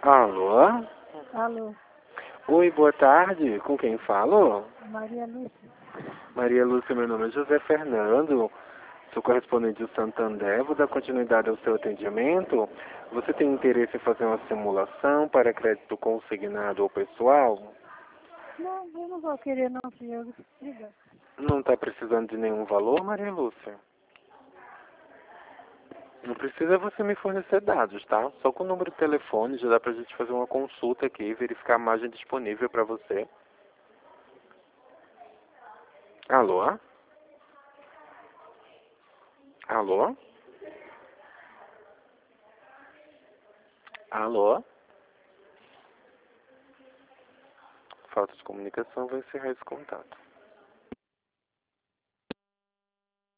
Alô? Alô, Oi, boa tarde. Com quem falo? Maria Lúcia. Maria Lúcia, meu nome é José Fernando. Sou correspondente do Santander. Vou dar continuidade ao seu atendimento. Você tem interesse em fazer uma simulação para crédito consignado ou pessoal? Não, eu não vou querer não, senhor. Obrigada. Não está precisando de nenhum valor, Maria Lúcia? Não precisa você me fornecer dados, tá? Só com o número de telefone já dá pra gente fazer uma consulta aqui e verificar a margem disponível para você. Alô? Alô? Alô? Falta de comunicação, vou encerrar esse contato.